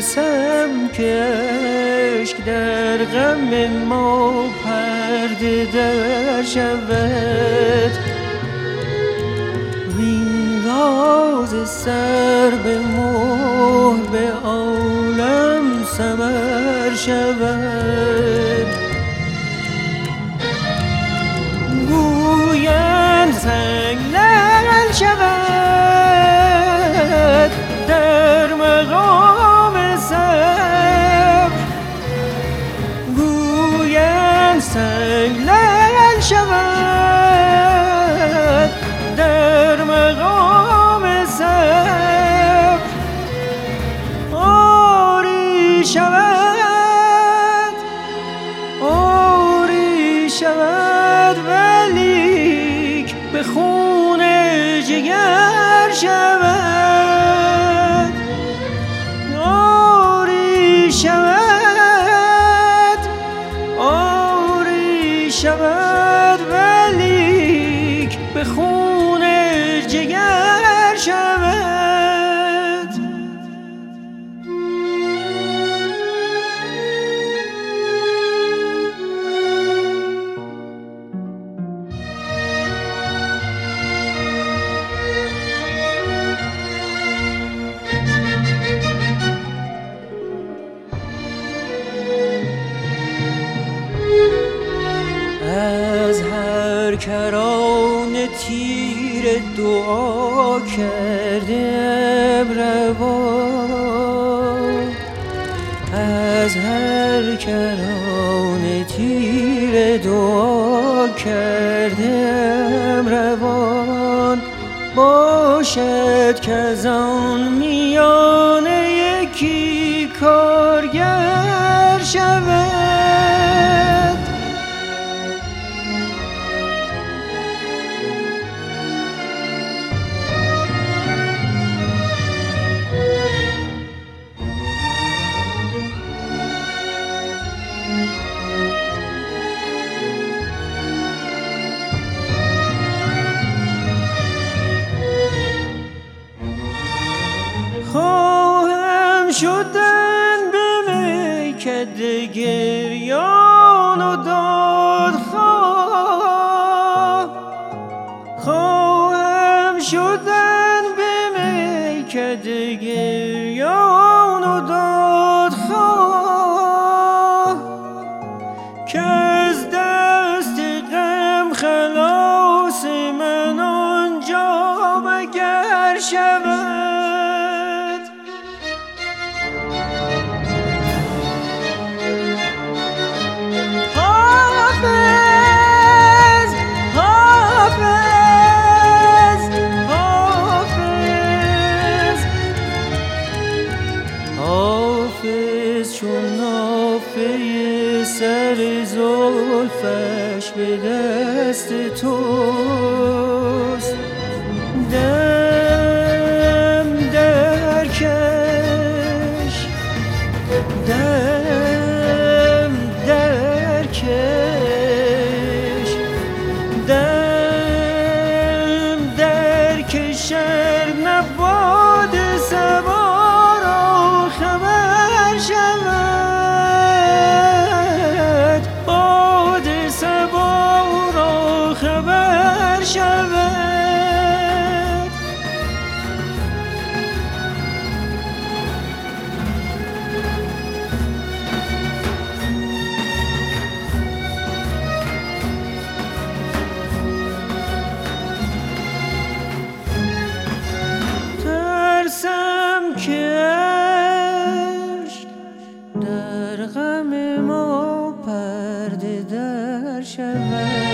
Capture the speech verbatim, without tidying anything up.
ترسم که اشک در غم ما پرده در شود، وین راز سر به مهر به عالم سمر شود. گویند سنگ لعل شود در مقام صبر، گویند سنگ لعل شود در مقام صبر. آری شود، آری شود ولیک به خون جگر شود. آری شود، آری شود ولیک به خون جگر شود. از هر کران تیر دعا کردم روا، از هر کران تیر دعا کردم روان. باشد که از آن میان یکی کارگر شود. خواهم شدن به میکده گریان و دادخواه، خواهم شدن به میکده گریان و دادخواه، که از دست غم خلاص من آنجا مگر شود. حافظ چون نافه سر زلفش به دست توست، دم در کش، دم در کش، دم در کش ار نباد سبا خبر شود. باد صبا را خبر شود. ترسم که در غم ما پرده در شود.